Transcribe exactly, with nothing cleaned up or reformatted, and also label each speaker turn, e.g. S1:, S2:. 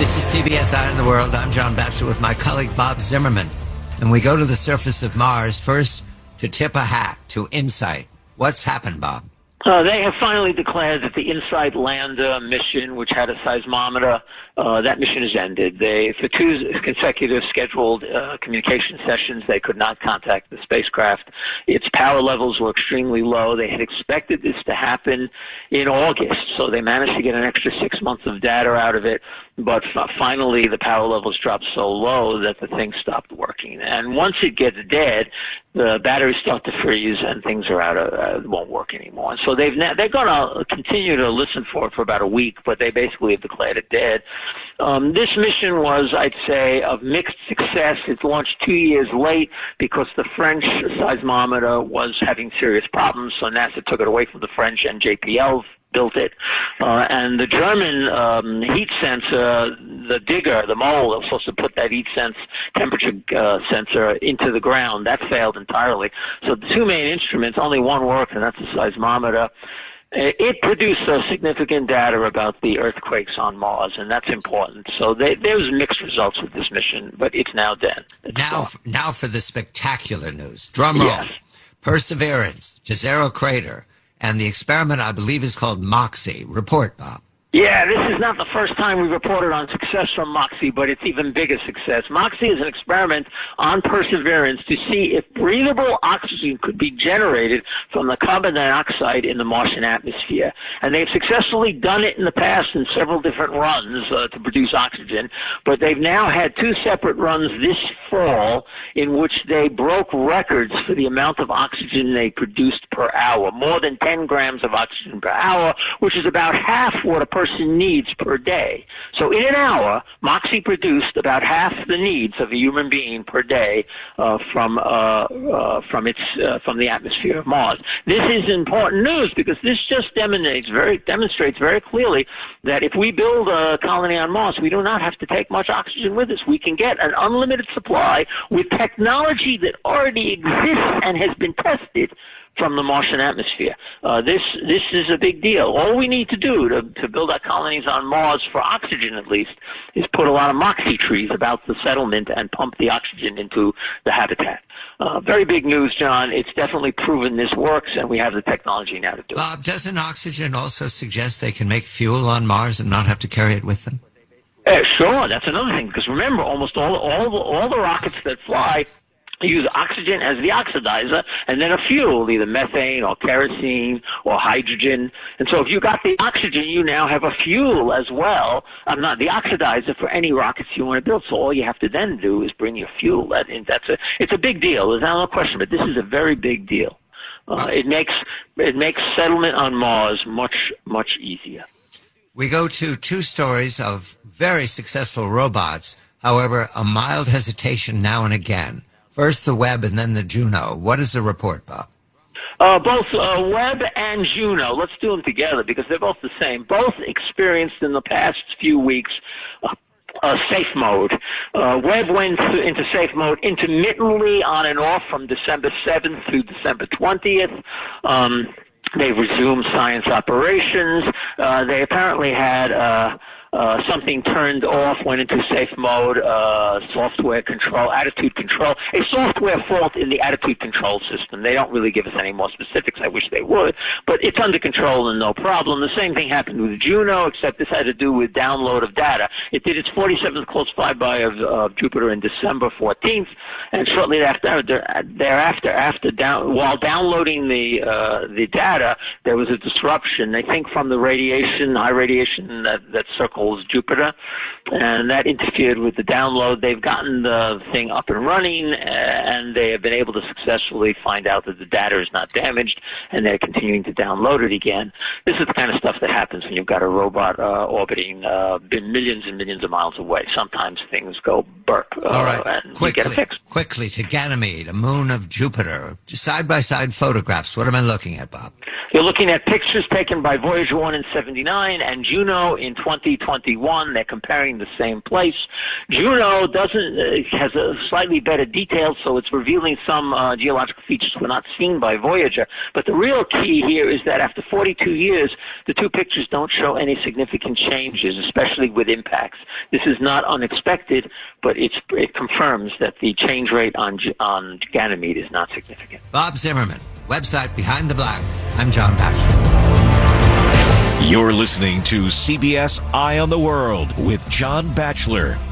S1: This is C B S Eye on the World. I'm John Batchelor with my colleague Bob Zimmerman. And we go to the surface of Mars first to tip a hat to InSight. What's happened, Bob?
S2: Uh, they have finally declared that the InSight lander mission, which had a seismometer, uh, that mission has ended. They, for two consecutive scheduled uh, communication sessions, they could not contact the spacecraft. Its power levels were extremely low. They had expected this to happen in August, so they managed to get an extra six months of data out of it. But f- finally, the power levels dropped so low that the thing stopped working. And once it gets dead, the batteries start to freeze and things are out of, uh, won't work anymore. So they've na- they're going to continue to listen for it for about a week, but they basically have declared it dead. Um, this mission was, I'd say, of mixed success. It's launched two years late because the French seismometer was having serious problems, so NASA took it away from the French, and J P L built it. Uh, and the German um, heat sensor, the digger, the mole, that was supposed to put that heat sense temperature uh, sensor into the ground, that failed entirely. So the two main instruments, only one worked, and that's the seismometer. It produced uh, significant data about the earthquakes on Mars, and that's important. So they, there was mixed results with this mission, but it's now dead. It's
S1: now, f- now for the spectacular news. Drum roll.
S2: Yes.
S1: Perseverance, Jezero Crater, and the experiment, I believe, is called MOXIE. Report, Bob.
S2: Yeah, this is not the first time we reported on success from MOXIE, but it's even bigger success. MOXIE is an experiment on Perseverance to see if breathable oxygen could be generated from the carbon dioxide in the Martian atmosphere. And they've successfully done it in the past in several different runs uh, to produce oxygen, but they've now had two separate runs this fall in which they broke records for the amount of oxygen they produced per hour, more than ten grams of oxygen per hour, which is about half what a person person needs per day. So in an hour, MOXIE produced about half the needs of a human being per day uh, from uh, uh, from its uh, from the atmosphere of Mars. This is important news because this just demonstrates very demonstrates very clearly that if we build a colony on Mars, we do not have to take much oxygen with us. We can get an unlimited supply with technology that already exists and has been tested from the Martian atmosphere. Uh, this this is a big deal. All we need to do to, to build our colonies on Mars, for oxygen at least, is put a lot of MOXIE trees about the settlement and pump the oxygen into the habitat. Uh, very big news, John. It's definitely proven this works, and we have the technology now to do it.
S1: Bob, doesn't oxygen also suggest they can make fuel on Mars and not have to carry it with them?
S2: Uh, sure, that's another thing, because remember, almost all, all, the, all the rockets that fly use oxygen as the oxidizer and then a fuel, either methane or kerosene or hydrogen. And so if you got the oxygen, you now have a fuel as well. I'm not the oxidizer for any rockets you want to build. So all you have to then do is bring your fuel. That, that's a, it's a big deal. There's no question, but this is a very big deal. Uh, it makes it makes settlement on Mars much, much easier.
S1: We go to two stories of very successful robots. However, a mild hesitation now and again. First the Webb and then the Juno. What is the report, Bob?
S2: Uh, both uh, Webb and Juno, let's do them together because they're both the same. Both experienced in the past few weeks uh, uh, safe mode. Uh, Webb went into safe mode intermittently on and off from December seventh through December twentieth. Um, they resumed science operations. Uh, they apparently had Uh, Uh, something turned off, went into safe mode, uh, software control, attitude control, a software fault in the attitude control system. They don't really give us any more specifics. I wish they would, but it's under control and no problem. The same thing happened with Juno, except this had to do with download of data. It did its forty-seventh close flyby of, of Jupiter in December fourteenth, and shortly thereafter, thereafter, after down, while downloading the uh, the data, there was a disruption. I think from the radiation, high radiation that, that circled Jupiter, and that interfered with the download. They've gotten the thing up and running, and they have been able to successfully find out that the data is not damaged, and they're continuing to download it again. This is the kind of stuff that happens when you've got a robot uh, orbiting uh, millions and millions of miles away. Sometimes things go burp, uh,
S1: All right.
S2: and
S1: quickly,
S2: you get a fix.
S1: Quickly to Ganymede, a moon of Jupiter. Side-by-side photographs. What am I looking at, Bob?
S2: You're looking at pictures taken by Voyager one in seventy-nine and Juno in twenty twenty-one. They're comparing the same place. Juno doesn't uh, has a slightly better detail, so it's revealing some uh, geological features were not seen by Voyager. But the real key here is that after forty-two years, the two pictures don't show any significant changes, especially with impacts. This is not unexpected, but it's, it confirms that the change rate on on Ganymede is not significant.
S1: Bob Zimmerman, website Behind the Black. I'm John Batchelor.
S3: You're listening to C B S Eye on the World with John Batchelor.